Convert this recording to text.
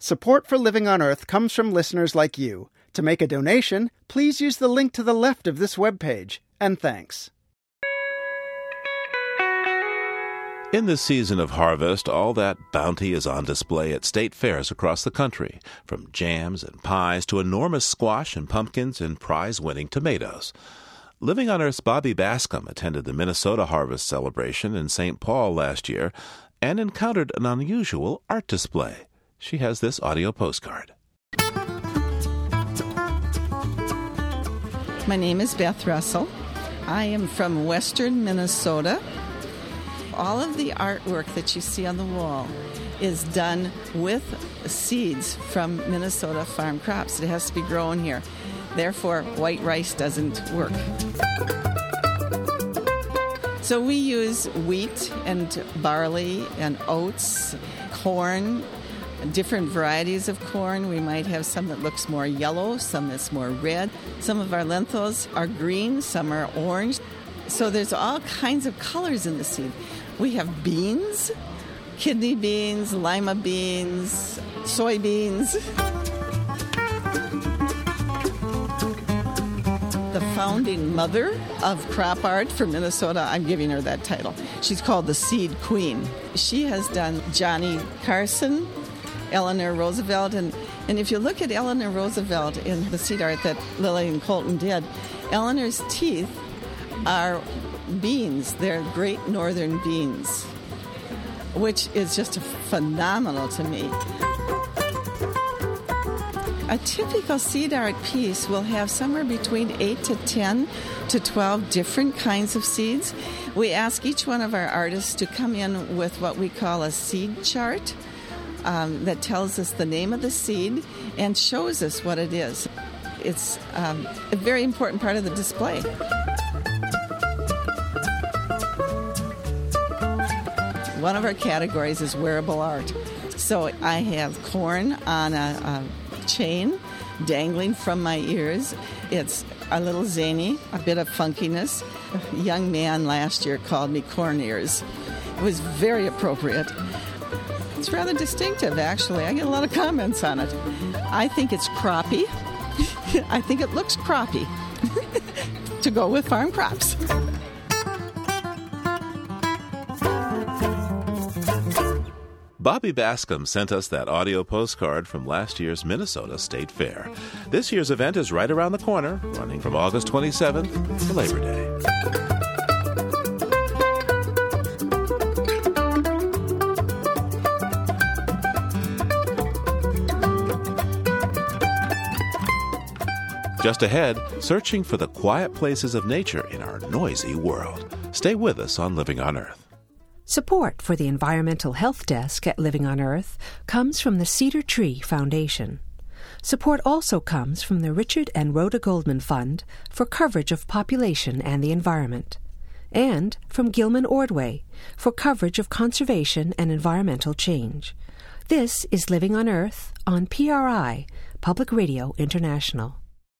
Support for Living on Earth comes from listeners like you. To make a donation, please use the link to the left of this webpage. And thanks. In this season of harvest, all that bounty is on display at state fairs across the country, from jams and pies to enormous squash and pumpkins and prize-winning tomatoes. Living on Earth's Bobby Bascom attended the Minnesota Harvest Celebration in St. Paul last year and encountered an unusual art display. She has this audio postcard. My name is Beth Russell. I am from western Minnesota. All of the artwork that you see on the wall is done with seeds from Minnesota farm crops. It has to be grown here. Therefore, white rice doesn't work. So we use wheat and barley and oats, corn, different varieties of corn. We might have some that looks more yellow, some that's more red. Some of our lentils are green, some are orange. So there's all kinds of colors in the seed. We have beans, kidney beans, lima beans, soybeans. The founding mother of crop art for Minnesota, I'm giving her that title. She's called the Seed Queen. She has done Johnny Carson, Eleanor Roosevelt, and if you look at Eleanor Roosevelt in the seed art that Lillian Colton did, Eleanor's teeth are beans. They're great northern beans, which is just phenomenal to me. A typical seed art piece will have somewhere between 8 to 10 to 12 different kinds of seeds. We ask each one of our artists to come in with what we call a seed chart that tells us the name of the seed and shows us what it is. It's a very important part of the display. One of our categories is wearable art. So I have corn on a chain dangling from my ears. It's a little zany, a bit of funkiness. A young man last year called me corn ears. It was very appropriate. It's rather distinctive, actually. I get a lot of comments on it. I think it's croppy. I think it looks croppy to go with farm crops. Bobby Bascom sent us that audio postcard from last year's Minnesota State Fair. This year's event is right around the corner, running from August 27th to Labor Day. Just ahead, searching for the quiet places of nature in our noisy world. Stay with us on Living on Earth. Support for the Environmental Health Desk at Living on Earth comes from the Cedar Tree Foundation. Support also comes from the Richard and Rhoda Goldman Fund for coverage of population and the environment, and from Gilman Ordway for coverage of conservation and environmental change. This is Living on Earth on PRI, Public Radio International.